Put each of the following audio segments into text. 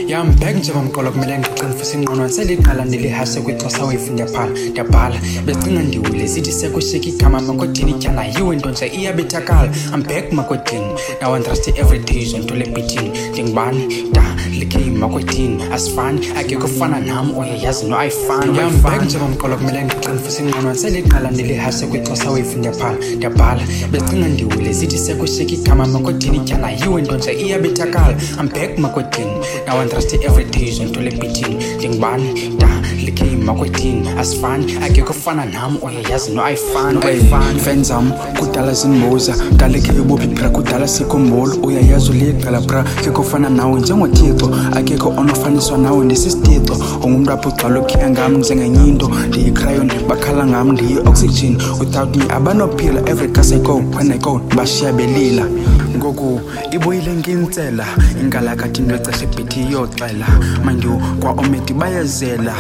Yeah, I'm back njengomqolo kumele ngiqinifise ingqondo seliqala ndilihase kwixesha wayifunda phala ndiyabhala becinga ndiwile zithi sekushiyeka igama makodini tyana yiwe nto nje iyabethakala. I'm back makodini now I trust every day izonto lebhithini ndingubani da likheye makodini asifani akekho fana nam uyayazi no ayifani. Yeah, I'm back njengomqolo kumele ngiqinifise ingqondo seliqala ndilihase kwixesha wayifunda phala ndiyabhala becinga ndiwile zithi sekushiyeka igama makodini tyana yiwe nto nje iyabethakala. I'm back makodini now I trust every day izonto lebhithini ndingubani da likheye makodini asifani akekho fana nam uyayazi no ayifani. Fans zam kudala zindibuza ngalekheye ubuphi bra kudala sikhumbula uyayazi uliqala bra kekho fana nawe njengothixo akekho onofaniswa nawe ndisisithixo ungumntu apho ugcwala ukhiya ngam njengenyinto ndiyi-crayon bakhala ngam ndiyi-oxygen without me abanophila every case I go when I go bashiya belila ngoku ibuyile ngintsela ingalakathi into ecesha ebhithi iyoxela mandiu kwa-omedi bayezela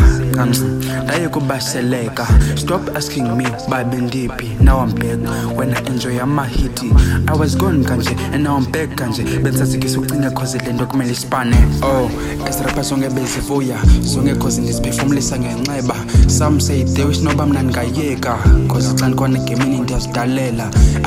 ndaye kubasheleka stop asking me babe ndiphi now I'm back when I enjoy amahiti I was gone kanje and now I'm back kanje bensazikisa ucinga cause le nto kumele isipane esirapha zonke bezivuya zonke cause ndiziphefumlisa ngenxeba some say they wish noba mna ndingayeka cause xa ndikhona egemini ndiyazidalela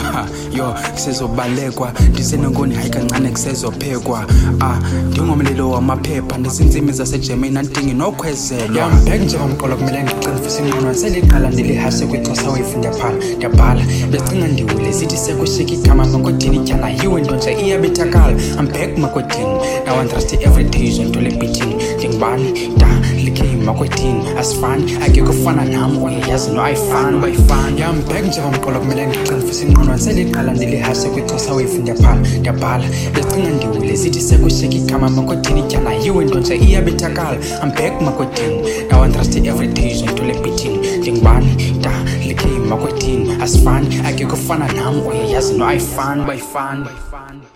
yo kusezobalekwa ndisenongoni hayi kancane kusezophekwa ndingomlilo wamaphepha ndizinzimi zasegermany andidingi nokhwezelwa. Yeah, I'm back njengomqolo kumele ngiqinifise ingqondo seliqala ndilihase kwixesha wayifunda phala ndiyabhala becinga ndiwile zithi sekushiyeka igama makodini tyana yiwe nto nje iyabethakala. I'm back makodini now I trust every day izonto lebhithini ndingubani da likheye makodini asifani akekho fana nam uyayazi no ayifani. Yeah, I'm back njengomqolo kumele ngiqinifise ingqondo seliqala ndilihase kwixesha wayifunda phala ndiyabhala becinga ndiwile zithi sekushiyeka igama makodini tyana yiwe nto nje iyabethakala. I'm back makodini now I trust every day izonto lebhithini ndingubani da likheye makodini asifani akekho fana nam uyayazi no ayifani.